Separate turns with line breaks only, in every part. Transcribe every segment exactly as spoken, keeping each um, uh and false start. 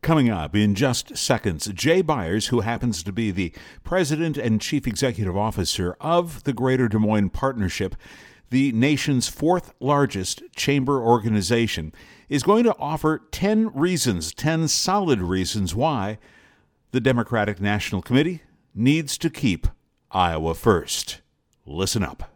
Coming up in just seconds, Jay Byers, who happens to be the president and chief executive officer of the Greater Des Moines Partnership, the nation's fourth largest chamber organization, is going to offer ten reasons, ten solid reasons why the Democratic National Committee needs to keep Iowa first. Listen up.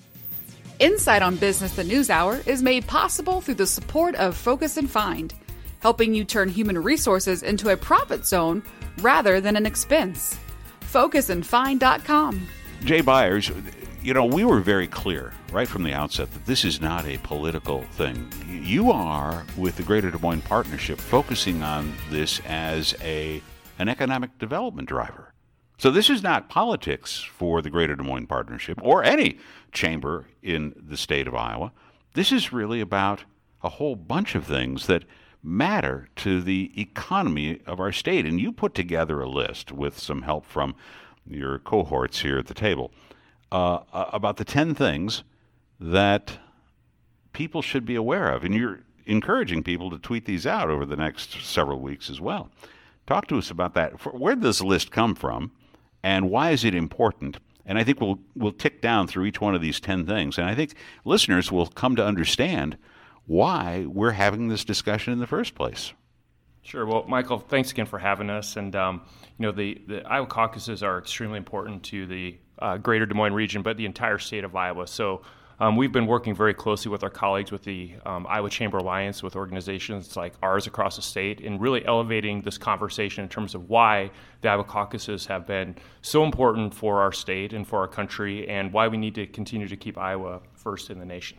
Insight on Business the News Hour is made possible through the support of Focus and Find, helping you turn human resources into a profit zone rather than an expense. focus and find dot com.
Jay Byers, you know, we were very clear right from the outset that this is not a political thing. You are, with the Greater Des Moines Partnership, focusing on this as a an economic development driver. So this is not politics for the Greater Des Moines Partnership or any chamber in the state of Iowa. This is really about a whole bunch of things that matter to the economy of our state. And you put together a list with some help from your cohorts here at the table uh, about the ten things that people should be aware of. And you're encouraging people to tweet these out over the next several weeks as well. Talk to us about that. Where did this list come from, and why is it important? And I think we'll we'll tick down through each one of these ten things. And I think listeners will come to understand why we're having this discussion in the first place.
Sure. Well, Michael, thanks again for having us. And, um, you know, the, the Iowa caucuses are extremely important to the uh, Greater Des Moines region, but the entire state of Iowa. So um, we've been working very closely with our colleagues with the um, Iowa Chamber Alliance, with organizations like ours across the state, and really elevating this conversation in terms of why the Iowa caucuses have been so important for our state and for our country, and why we need to continue to keep Iowa first in the nation.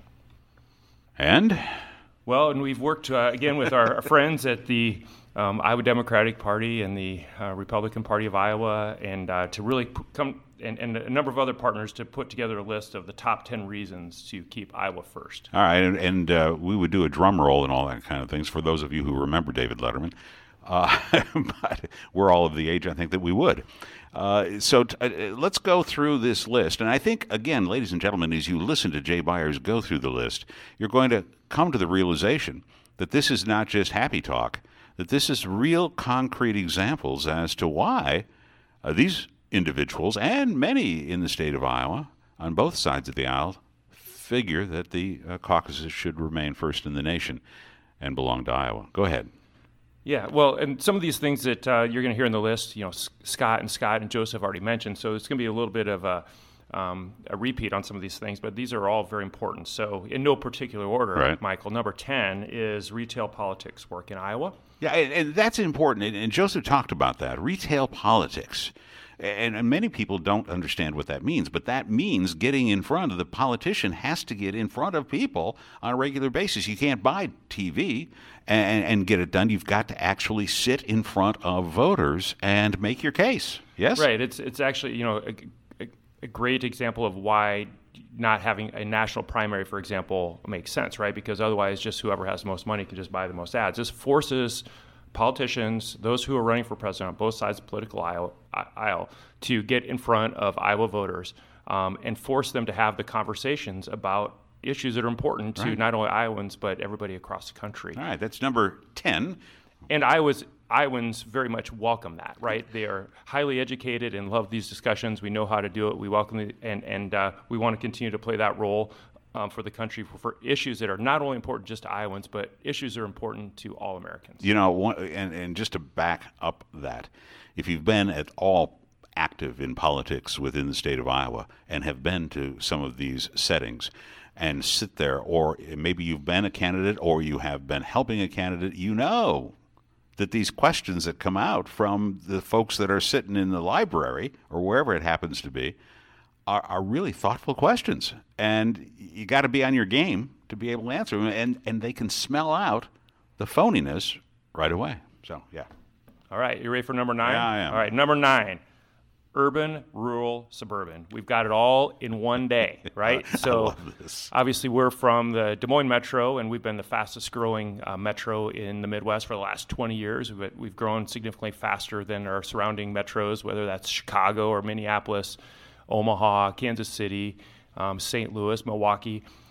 And?
Well, and we've worked, uh, again, with our friends at the um, Iowa Democratic Party and the uh, Republican Party of Iowa, and uh, to really p- come, and, and a number of other partners, to put together a list of the top ten reasons to keep Iowa first.
All right, and, and uh, we would do a drum roll and all that kind of things for those of you who remember David Letterman. Uh, but we're all of the age, I think, that we would. Uh, so t- uh, let's go through this list. And I think, again, ladies and gentlemen, as you listen to Jay Byers go through the list, you're going to come to the realization that this is not just happy talk, that this is real concrete examples as to why uh, these individuals, and many in the state of Iowa, on both sides of the aisle, figure that the uh, caucuses should remain first in the nation and belong to Iowa. Go ahead.
Yeah, well, and some of these things that uh, you're going to hear in the list, you know, S- Scott and Scott and Joseph already mentioned, so it's going to be a little bit of a, um, a repeat on some of these things, but these are all very important. So in no particular order,
right.
Michael, number ten is retail politics work in Iowa.
Yeah, and, and that's important, and, and Joseph talked about that, retail politics. And, and many people don't understand what that means, but that means getting in front of the politician has to get in front of people on a regular basis. You can't buy T V and, and get it done. You've got to actually sit in front of voters and make your case. Yes?
Right. It's it's actually, you know, a, a, a great example of why not having a national primary, for example, makes sense, right? Because otherwise just whoever has the most money can just buy the most ads. This forces politicians, those who are running for president on both sides of the political aisle, aisle to get in front of Iowa voters um, and force them to have the conversations about issues that are important to
right.
not only Iowans, but everybody across the country.
All right, that's number ten.
And Iowa's, Iowans very much welcome that, right? They are highly educated and love these discussions. We know how to do it. We welcome it, and, and uh, we want to continue to play that role Um, for the country for, for issues that are not only important just to Iowans, but issues that are important to all Americans.
You know, one, and, and just to back up that, if you've been at all active in politics within the state of Iowa and have been to some of these settings and sit there, or maybe you've been a candidate or you have been helping a candidate, you know that these questions that come out from the folks that are sitting in the library or wherever it happens to be Are, are really thoughtful questions, and you got to be on your game to be able to answer them, and, and they can smell out the phoniness right away. So, yeah.
All right, you ready for number nine?
Yeah, I am.
All right, number nine, urban, rural, suburban. We've got it all in one day, right? So,
I love this.
Obviously, we're from the Des Moines Metro, and we've been the fastest growing uh, metro in the Midwest for the last twenty years. We've, we've grown significantly faster than our surrounding metros, whether that's Chicago or Minneapolis, Omaha, Kansas City, um, Saint Louis, Milwaukee.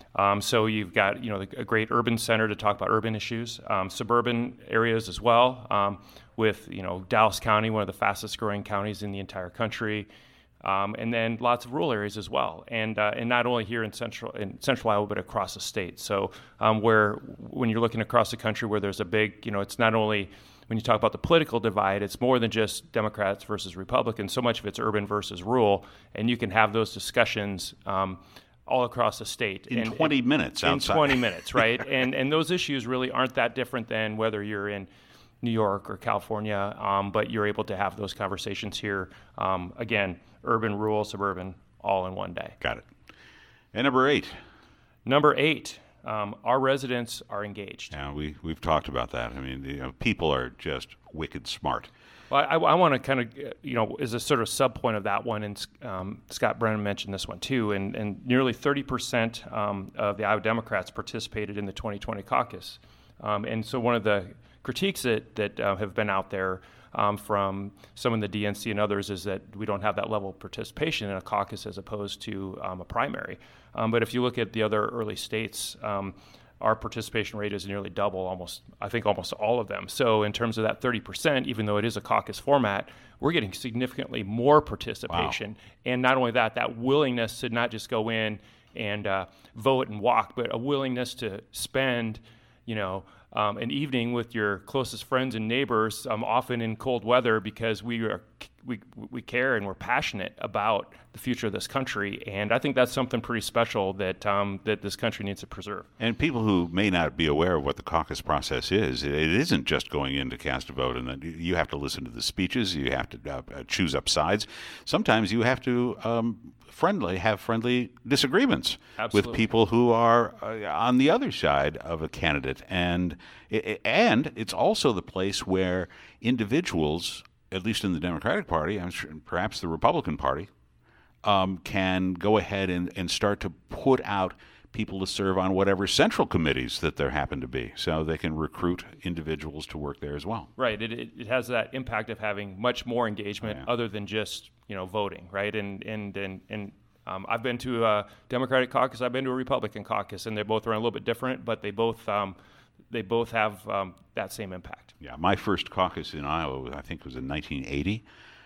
Um, so you've got, you know, a great urban center to talk about urban issues, um, suburban areas as well, um, with, you know, Dallas County, one of the fastest growing counties in the entire country, um, and then lots of rural areas as well, and uh, and not only here in central in central Iowa, but across the state. So um, where when you're looking across the country, where there's a big, you know, it's not only when you talk about the political divide, it's more than just Democrats versus Republicans. So much of it's urban versus rural, and you can have those discussions Um, all across the state.
In
and,
twenty minutes outside.
In twenty minutes, right? and and those issues really aren't that different than whether you're in New York or California, um, but you're able to have those conversations here. Um, again, urban, rural, suburban, all in one day.
Got it. And number eight.
Number eight, um, our residents are engaged.
Yeah, we, we've talked about that. I mean, you know, people are just wicked smart.
Well, I, I want to kind of, you know, as a sort of sub point of that one, and um, Scott Brennan mentioned this one too, and, and nearly thirty percent um, of the Iowa Democrats participated in the twenty twenty caucus. Um, and so one of the critiques that, that uh, have been out there um, from some in the D N C and others is that we don't have that level of participation in a caucus as opposed to um, a primary. Um, but if you look at the other early states, um, our participation rate is nearly double, almost, I think almost all of them. So in terms of that thirty percent, even though it is a caucus format, we're getting significantly more participation.
Wow.
And not only that, that willingness to not just go in and uh, vote and walk, but a willingness to spend, you know, um, an evening with your closest friends and neighbors, um, often in cold weather, because we are we we care and we're passionate about the future of this country. And I think that's something pretty special that um, that this country needs to preserve.
And people who may not be aware of what the caucus process is, it isn't just going in to cast a vote, and then you have to listen to the speeches, you have to uh, choose up sides. Sometimes you have to um, friendly have friendly disagreements
Absolutely.
with people who are uh, on the other side of a candidate, and it, and it's also the place where individuals, at least in the Democratic Party, I'm sure, perhaps the Republican Party, um, can go ahead and, and start to put out people to serve on whatever central committees that there happen to be, so they can recruit individuals to work there as well.
Right. It, it, it has that impact of having much more engagement
Yeah.
other than just, you know, voting, right? And and and, and um, I've been to a Democratic caucus, I've been to a Republican caucus, and they both are a little bit different, but they both um, they both have um, that same impact.
Yeah, my first caucus in Iowa, I think, was in nineteen eighty,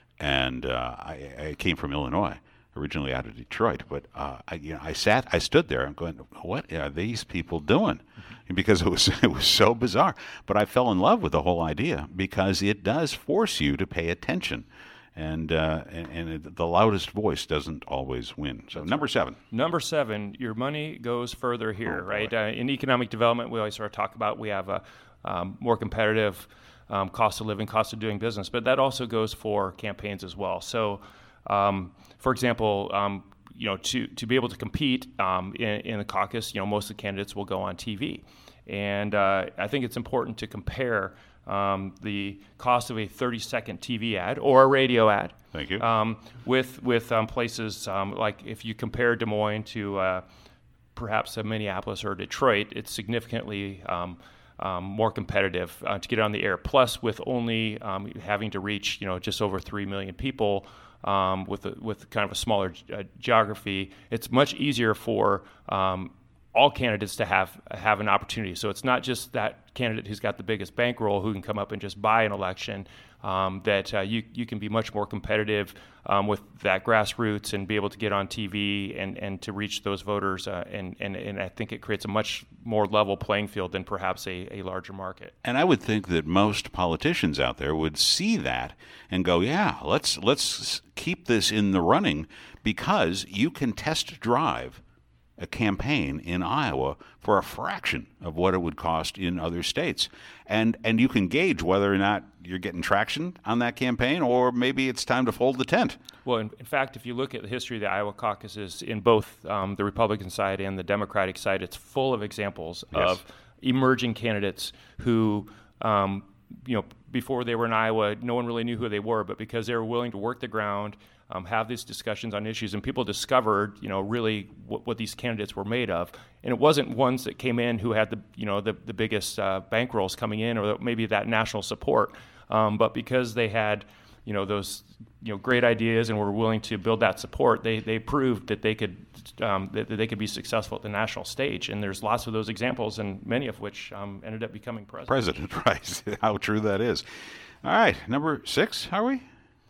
and uh, I, I came from Illinois, originally out of Detroit. But uh, I, you know, I sat, I stood there, and going, "What are these people doing?" Mm-hmm. Because it was it was so bizarre. But I fell in love with the whole idea because it does force you to pay attention, and uh, and, and it, the loudest voice doesn't always win. So number seven.
Number seven, your money goes further here,
Oh,
right?
boy.
Uh, in economic development, we always sort of talk about we have a um, more competitive um, cost of living, cost of doing business, but that also goes for campaigns as well. So, um, for example, um, you know, to, to be able to compete um, in, in the caucus, you know, most of the candidates will go on T V. And uh, I think it's important to compare um, the cost of a thirty-second T V ad or a radio ad.
Thank you.
Um, with with um, places um, like if you compare Des Moines to uh, perhaps a Minneapolis or Detroit, it's significantly um, um, more competitive uh, to get on the air. Plus, with only um, having to reach you know just over three million people um, with a, with kind of a smaller uh, geography, it's much easier for um, all candidates to have have an opportunity. So it's not just that candidate who's got the biggest bankroll who can come up and just buy an election. Um, that uh, you you can be much more competitive um, with that grassroots and be able to get on T V and, and to reach those voters. Uh, and, and, and I think it creates a much more level playing field than perhaps a, a larger market.
And I would think that most politicians out there would see that and go, yeah, let's let's keep this in the running, because you can test drive a campaign in Iowa for a fraction of what it would cost in other states. And and you can gauge whether or not you're getting traction on that campaign, or maybe it's time to fold the tent.
Well, in, in fact, if you look at the history of the Iowa caucuses in both um, the Republican side and the Democratic side, it's full of examples
Yes.
of emerging candidates who, um, you know, before they were in Iowa, no one really knew who they were, but because they were willing to work the ground, um, have these discussions on issues, and people discovered, you know, really what, what these candidates were made of. And it wasn't ones that came in who had the, you know, the, the biggest uh, bankrolls coming in, or maybe that national support, um, but because they had you know, those, you know, great ideas and were willing to build that support, they they proved that they could um, that, that they could be successful at the national stage. And there's lots of those examples, and many of which um, ended up becoming president.
President, right? How true that is. All right, number six, are we?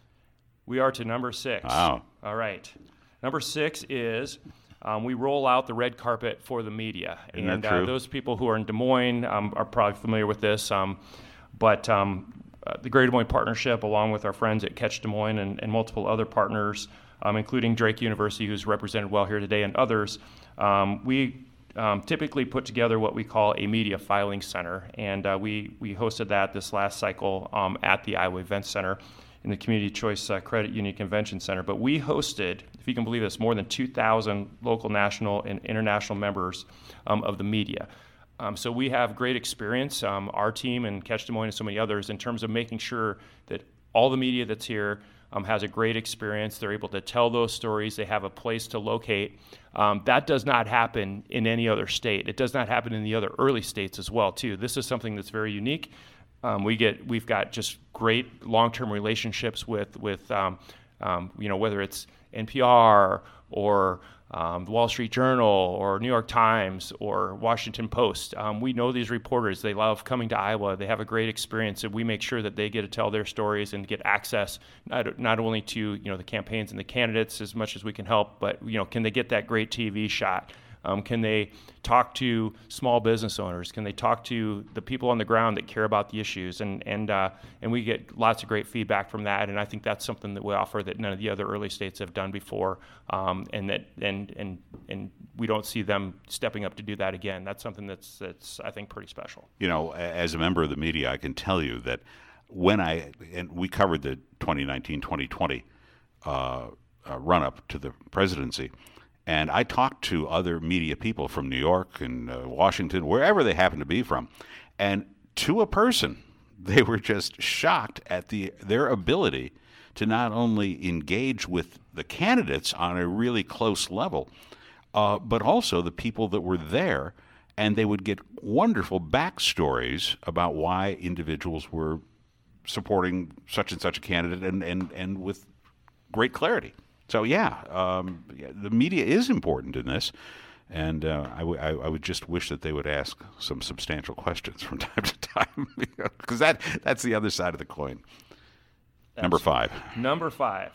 We are to number six.
Wow.
All right. Number six is um, we roll out the red carpet for the media.
Isn't
and
that true?
Uh, those people who are in Des Moines um, are probably familiar with this. Um, but um, uh, the Greater Des Moines Partnership, along with our friends at Catch Des Moines and, and multiple other partners, um, including Drake University, who's represented well here today, and others, um, we um, typically put together what we call a media filing center. And uh, we, we hosted that this last cycle um, at the Iowa Events Center in the Community Choice uh, Credit Union Convention Center. But we hosted, if you can believe this, more than two thousand local, national, and international members um, of the media. Um, so we have great experience, um, our team and Catch Des Moines and so many others, in terms of making sure that all the media that's here um, has a great experience. They're able to tell those stories. They have a place to locate. Um, that does not happen in any other state. It does not happen in the other early states as well, too. This is something that's very unique. Um, we get, we've got just great long-term relationships with, with um, um, you know, whether it's N P R or um, the Wall Street Journal or New York Times or Washington Post. Um, we know these reporters. They love coming to Iowa. They have a great experience, and we make sure that they get to tell their stories and get access not, not only to, you know, the campaigns and the candidates as much as we can help, but, you know, can they get that great T V shot? Um, can they talk to small business owners? Can they talk to the people on the ground that care about the issues? And and uh, and we get lots of great feedback from that. And I think that's something that we offer that none of the other early states have done before. Um, and that and and and we don't see them stepping up to do that again. That's something that's that's I think pretty special.
You know, as a member of the media, I can tell you that when I and we covered the twenty nineteen twenty twenty uh, uh, run up to the presidency. And I talked to other media people from New York and uh, Washington, wherever they happen to be from, and to a person, they were just shocked at the their ability to not only engage with the candidates on a really close level, uh, but also the people that were there, and they would get wonderful backstories about why individuals were supporting such and such a candidate, and, and, and with great clarity. So, yeah, um, yeah, the media is important in this, and uh, I, w- I, I would just wish that they would ask some substantial questions from time to time, because that, that's the other side of the coin. That's Number five.
Number five.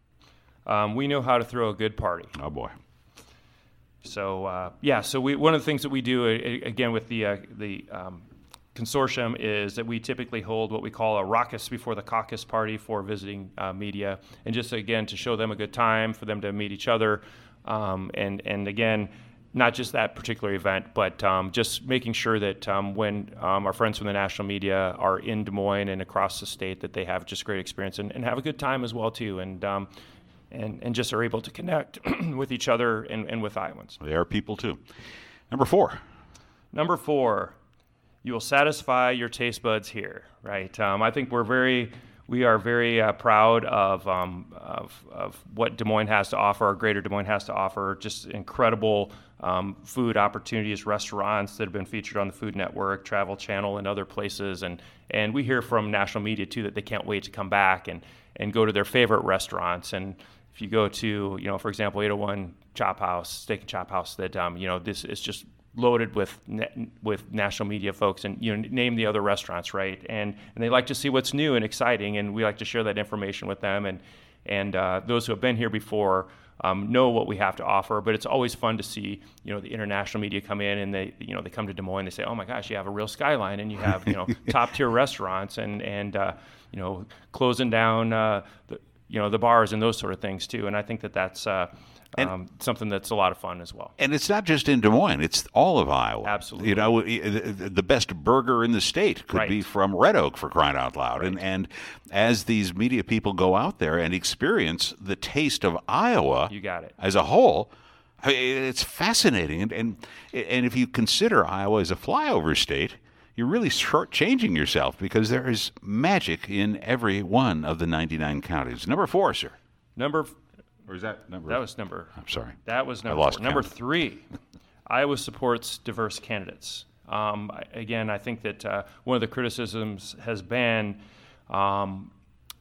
Um, we know how to throw a good party.
Oh, boy.
So, uh, yeah, so we, one of the things that we do, uh, again, with the uh, the um, consortium is that we typically hold what we call a raucous before the caucus party for visiting uh, media, and just again to show them a good time, for them to meet each other, um, and and again, not just that particular event, but um, just making sure that um, when um, our friends from the national media are in Des Moines and across the state, that they have just great experience and, and have a good time as well too, and um, and and just are able to connect with each other and, and with Iowans.
They are people too. Number four.
Number four. You will satisfy your taste buds here, right? Um, I think we're very, we are very uh, proud of, um, of of what Des Moines has to offer, or Greater Des Moines has to offer. Just incredible um, food opportunities, restaurants that have been featured on the Food Network, Travel Channel, and other places. And and we hear from national media too that they can't wait to come back and and go to their favorite restaurants. And if you go to, you know, for example, eight oh one Chop House, Steak and Chop House, that um, you know, this is just loaded with with national media folks, and you know, name the other restaurants, right? And and they like to see what's new and exciting, and we like to share that information with them. And and uh, those who have been here before um, know what we have to offer. But it's always fun to see, you know, the international media come in, and they you know they come to Des Moines. They say, oh my gosh, you have a real skyline, and you have you know top tier restaurants, and and uh, you know closing down uh, the you know the bars and those sort of things too. And I think that that's. Uh,
And,
um, something that's a lot of fun as well.
And it's not just in Des Moines; it's all of Iowa.
Absolutely.
You know, the best burger in the state could
right.
be from Red Oak, for crying out loud.
Right.
And and as these media people go out there and experience the taste of Iowa,
you got it.
as a whole, I mean, it's fascinating. And, and and if you consider Iowa as a flyover state, you're really shortchanging yourself, because there is magic in every one of the ninety-nine counties. Number four, sir.
Number.
Or is that number?
That was number.
I'm sorry.
That was number
I lost
four. Number
count.
three, Iowa supports diverse candidates. Um, I- again, I think that uh, one of the criticisms has been um,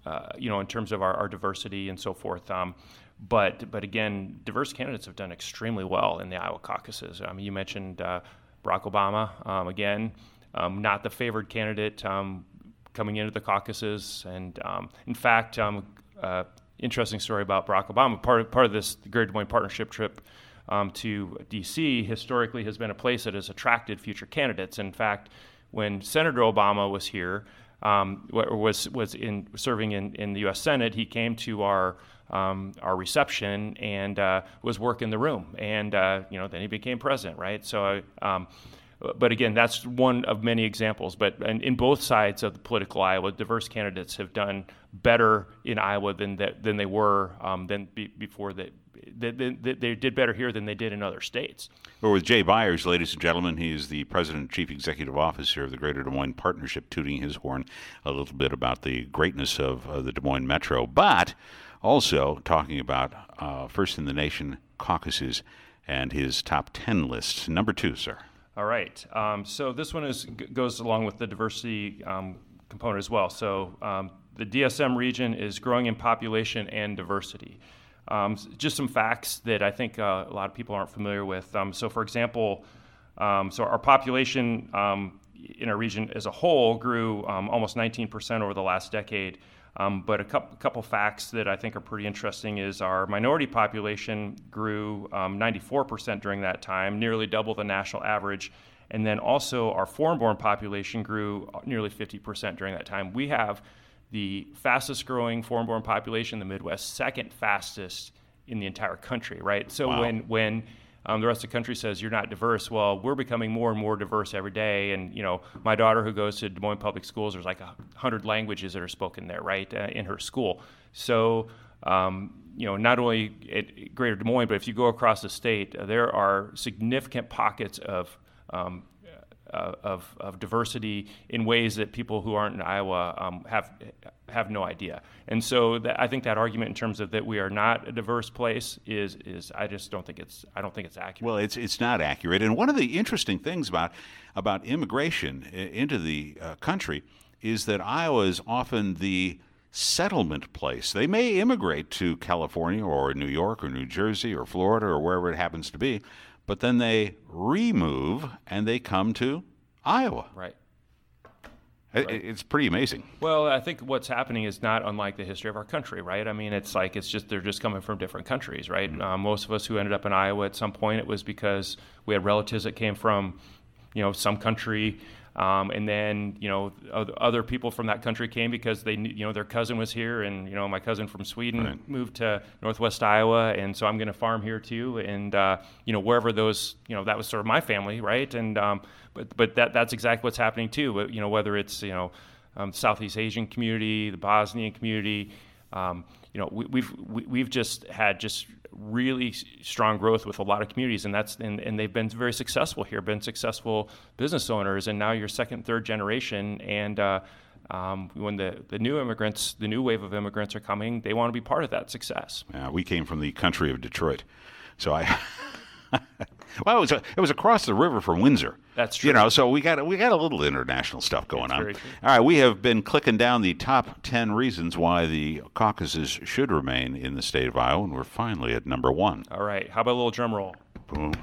uh, you know, in terms of our, our diversity and so forth. Um, but but again, diverse candidates have done extremely well in the Iowa caucuses. I mean, you mentioned uh, Barack Obama. Um, again, um, not the favored candidate um, coming into the caucuses, and um, in fact, um, uh, interesting story about Barack Obama. Part of, part of this Greater Des Moines Partnership trip um, to D C historically has been a place that has attracted future candidates. In fact, when Senator Obama was here, um, was was in serving in, in the U S Senate, he came to our um, our reception and uh, was working the room, and uh, you know then he became president, right? So. Um, But again, that's one of many examples. But in, in both sides of the political Iowa, diverse candidates have done better in Iowa than that, than they were um, than be, before. They, they, they, they did better here than they did in other states.
We're with Jay Byers, ladies and gentlemen. He is the president and chief executive officer of the Greater Des Moines Partnership, tooting his horn a little bit about the greatness of uh, the Des Moines Metro, but also talking about uh, First in the Nation caucuses and his top ten list. Number two, sir.
All right. Um, so this one is g- goes along with the diversity um, component as well. So um, the D S M region is growing in population and diversity. Um, just some facts that I think uh, a lot of people aren't familiar with. Um, so, for example, um, so our population um, in our region as a whole grew um, almost nineteen percent over the last decade. Um, but a couple, couple facts that I think are pretty interesting is our minority population grew um, ninety-four percent during that time, nearly double the national average. And then also our foreign-born population grew nearly fifty percent during that time. We have the fastest growing foreign-born population in the Midwest, second fastest in the entire country, right? So
wow.
when when Um, the rest of the country says you're not diverse. Well, we're becoming more and more diverse every day. And, you know, my daughter who goes to Des Moines Public Schools, there's like a hundred languages that are spoken there, right, uh, in her school. So, um, you know, not only at Greater Des Moines, but if you go across the state, uh, there are significant pockets of um, uh, of, of diversity in ways that people who aren't in Iowa um, have have no idea. And so that, I think that argument in terms of that we are not a diverse place is is I just don't think it's I don't think it's accurate.
Well, it's it's not accurate. And one of the interesting things about about immigration into the uh, country is that Iowa is often the settlement place. They may immigrate to California or New York or New Jersey or Florida or wherever it happens to be, but then they remove and they come to Iowa.
Right.
It,
Right.
It's pretty amazing.
Well, I think what's happening is not unlike the history of our country, right? I mean, it's like it's just they're just coming from different countries, right? Mm-hmm. Uh, most of us who ended up in Iowa at some point, it was because we had relatives that came from, you know, some country, um, and then you know other people from that country came because they, you know, their cousin was here, and you know my cousin from Sweden
right.
moved to Northwest Iowa, and so I'm going to farm here too, and uh, you know wherever those, you know, that was sort of my family, right? And um, but but that that's exactly what's happening too. You know, whether it's you know um, Southeast Asian community, the Bosnian community. Um, you know, we, we've we, we've just had just really strong growth with a lot of communities, and that's and, and they've been very successful here, been successful business owners, and now you're second, third generation, and uh, um, when the, the new immigrants, the new wave of immigrants are coming, they want to be part of that success.
Yeah, we came from the country of Detroit, so I. Well, it was a, it was across the river from Windsor.
That's true.
You know, so we got we got a little international stuff going
That's
on.
very true.
All right, we have been clicking down the top ten reasons why the caucuses should remain in the state of Iowa, and we're finally at number one.
All right, how about a little drum roll?
Boom.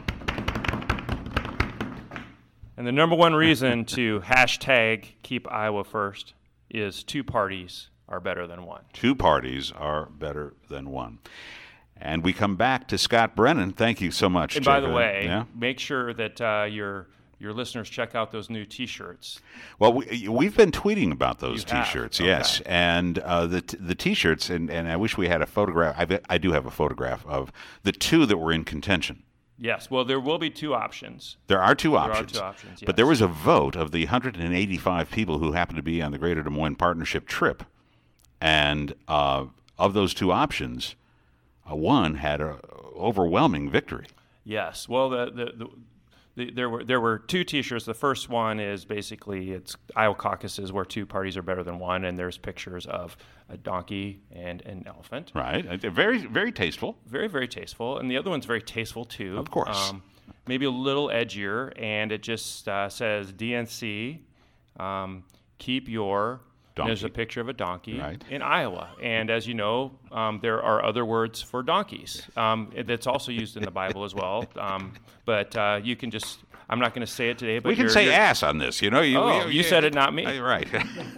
And the number one reason to hashtag keep Iowa first is two parties are better than one.
Two parties are better than one. And we come back to Scott Brennan. Thank you so much.
And by the
Jacob.
way,
yeah?
make sure that uh, your your listeners check out those new T-shirts.
Well, we, we've been tweeting about those
You have?
T-shirts,
Okay.
yes. And uh, the t- the T-shirts, and, and I wish we had a photograph. I, I do have a photograph of the two that were in contention.
Yes, well, there will be two options.
There are two
There
options.
are two options,
But there
yes.
was a vote of the one hundred eighty-five people who happened to be on the Greater Des Moines Partnership trip. And uh, of those two options, uh, one had an overwhelming victory.
Yes, well, the, the, the, the there were there were two T-shirts. The first one is basically it's Iowa caucuses where two parties are better than one, and there's pictures of a donkey and an elephant.
Right. Uh, Very, very tasteful.
Very, very tasteful. And the other one's very tasteful, too.
Of course.
Um, maybe a little edgier, and it just uh, says D N C, um, keep your
donkey.
There's a picture of a donkey
right.
in Iowa. And as you know, um, there are other words for donkeys um, that's also used in the Bible as well. Um, but uh, you can just, I'm not going to say it today. But
we can
you're,
say
you're,
ass on this, you know. You,
oh,
you,
you said it, not me.
Uh, right.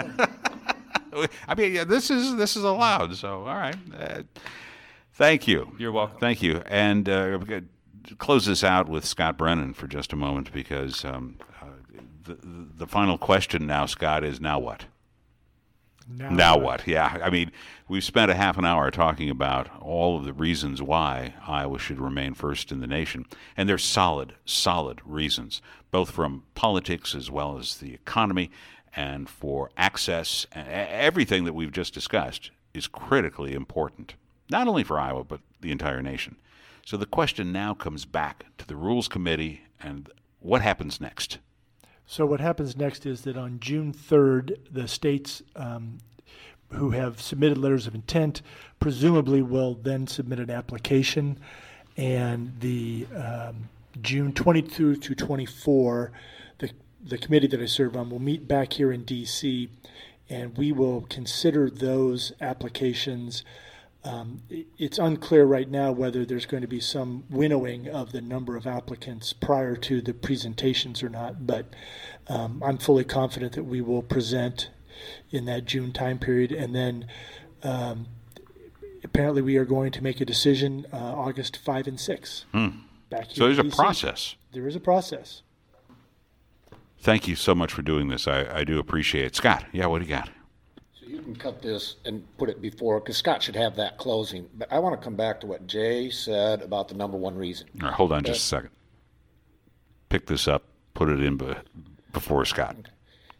I mean, yeah, this is this is allowed. So, all right. Uh, thank you.
You're welcome.
Thank you. And uh, we're going to close this out with Scott Brennan for just a moment, because um, uh, the the final question now, Scott, is now what?
Now,
now
what?
what? Yeah. I mean, we've spent a half an hour talking about all of the reasons why Iowa should remain first in the nation. And they're solid, solid reasons, both from politics as well as the economy, and for access. Everything that we've just discussed is critically important, not only for Iowa, but the entire nation. So the question now comes back to the Rules Committee, and what happens next?
So what happens next is that on June third, the states um, who have submitted letters of intent presumably will then submit an application, and the um, June twenty-two to twenty-four, the the committee that I serve on will meet back here in D C, and we will consider those applications. Um, it's unclear right now whether there's going to be some winnowing of the number of applicants prior to the presentations or not, but um, I'm fully confident that we will present in that June time period, and then um, apparently we are going to make a decision uh, August fifth and sixth.
Hmm.
Back here
so there's
in
a
D C.
process.
There is a process.
Thank you so much for doing this. I, I do appreciate it. Scott, yeah, what do you got?
You can cut this and put it before, because Scott should have that closing. But I want to come back to what Jay said about the number one reason.
All right, hold on just a second. Pick this up, put it in be- before Scott.
Okay.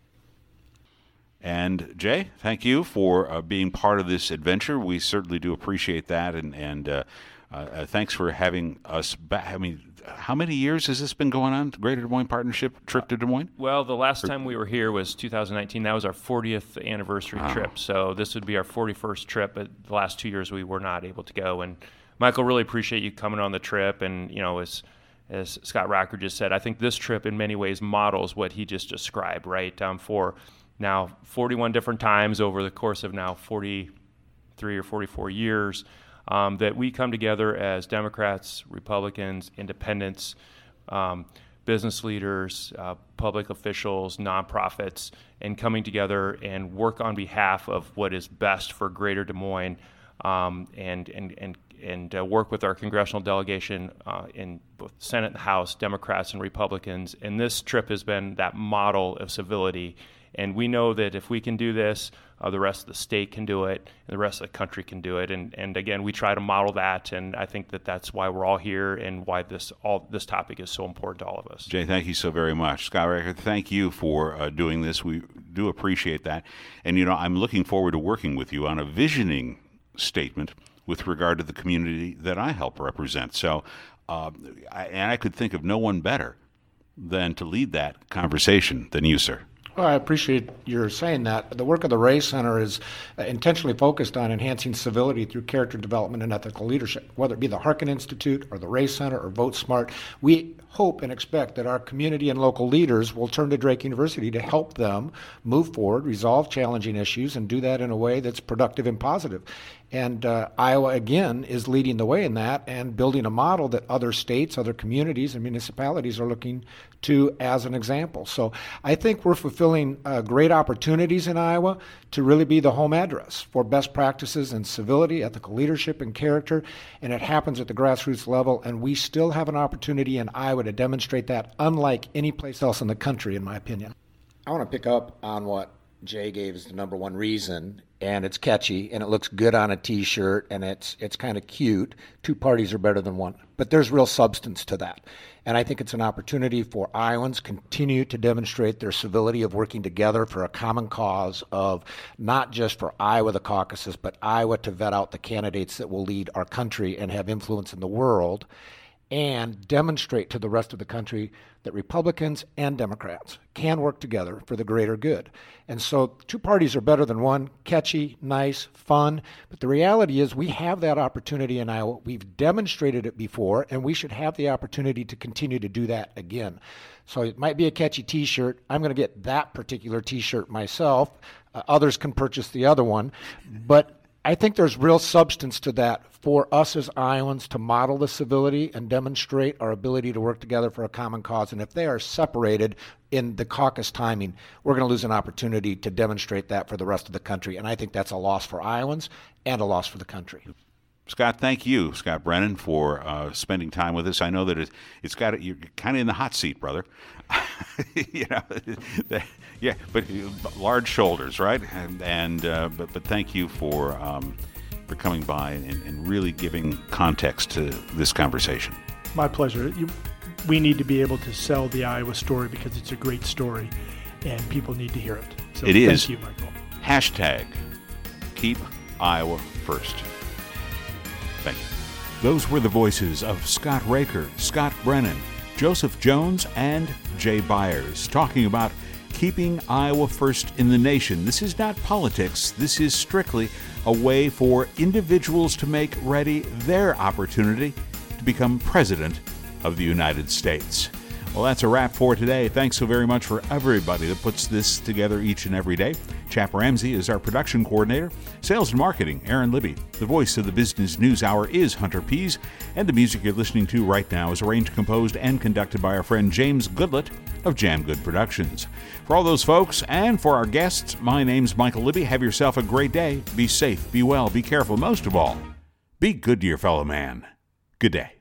And Jay, thank you for uh, being part of this adventure. We certainly do appreciate that, and and uh, uh, thanks for having us back. I mean, how many years has this been going on? Greater Des Moines Partnership trip to Des Moines?
Well, the last time we were here was two thousand nineteen. That was our fortieth anniversary
Wow.
trip. So this would be our forty-first trip. But the last two years we were not able to go. And Michael, really appreciate you coming on the trip. And you know, as as Scott Rocker just said, I think this trip in many ways models what he just described. Right, um, for now forty-one different times over the course of now forty-three or forty-four years. Um, that we come together as Democrats, Republicans, independents, um, business leaders, uh, public officials, nonprofits, and coming together and work on behalf of what is best for Greater Des Moines, um, and and and and uh, work with our congressional delegation uh, in both the Senate and the House, Democrats and Republicans. And this trip has been that model of civility. And we know that if we can do this, uh, the rest of the state can do it, and the rest of the country can do it. And, and again, we try to model that, and I think that that's why we're all here and why this all this topic is so important to all of us.
Jay, thank you so very much. Scott Rocker, thank you for uh, doing this. We do appreciate that. And, you know, I'm looking forward to working with you on a visioning statement with regard to the community that I help represent. So, uh, I, and I could think of no one better than to lead that conversation than you, sir.
Well, I appreciate your saying that. The work of the Ray Center is uh, intentionally focused on enhancing civility through character development and ethical leadership. Whether it be the Harkin Institute or the Ray Center or Vote Smart, we hope and expect that our community and local leaders will turn to Drake University to help them move forward, resolve challenging issues, and do that in a way that's productive and positive. And uh, Iowa, again, is leading the way in that and building a model that other states, other communities, and municipalities are looking to as an example. So I think we're fulfilling uh, great opportunities in Iowa to really be the home address for best practices in civility, ethical leadership, and character. And it happens at the grassroots level, and we still have an opportunity in Iowa to demonstrate that, unlike any place else in the country, in my opinion. I want to pick up on what Jay gave as the number one reason, and it's catchy, and it looks good on a T-shirt, and it's it's kind of cute. Two parties are better than one. But there's real substance to that. And I think it's an opportunity for Iowans to continue to demonstrate their civility of working together for a common cause of not just for Iowa, the caucuses, but Iowa to vet out the candidates that will lead our country and have influence in the world, and demonstrate to the rest of the country that Republicans and Democrats can work together for the greater good. And so two parties are better than one, catchy, nice, fun. But the reality is we have that opportunity in Iowa. We've demonstrated it before, and we should have the opportunity to continue to do that again. So it might be a catchy T-shirt. I'm going to get that particular T-shirt myself. Uh, others can purchase the other one. But I think there's real substance to that for us as Iowans to model the civility and demonstrate our ability to work together for a common cause. And if they are separated in the caucus timing, we're going to lose an opportunity to demonstrate that for the rest of the country. And I think that's a loss for Iowans and a loss for the country.
Scott, thank you, Scott Brennan, for uh, spending time with us. I know that it, it's got you're kind of in the hot seat, brother. you know, yeah, but large shoulders, right? And, and uh, but but thank you for um, for coming by and, and really giving context to this conversation.
My pleasure. You, we need to be able to sell the Iowa story because it's a great story, and people need to hear it. So
it
thank
is.
you, Michael.
Hashtag Keep Iowa First. Thank you.
Those were the voices of Scott Raker, Scott Brennan, Joseph Jones, and Jay Byers talking about keeping Iowa first in the nation. This is not politics. This is strictly a way for individuals to make ready their opportunity to become president of the United States. Well, that's a wrap for today. Thanks so very much for everybody that puts this together each and every day. Chap Ramsey is our production coordinator. Sales and marketing, Aaron Libby. The voice of the Business News Hour is Hunter Pease. And the music you're listening to right now is arranged, composed, and conducted by our friend James Goodlett of Jam Good Productions. For all those folks and for our guests, my name's Michael Libby. Have yourself a great day. Be safe, be well, be careful. Most of all, be good to your fellow man. Good day.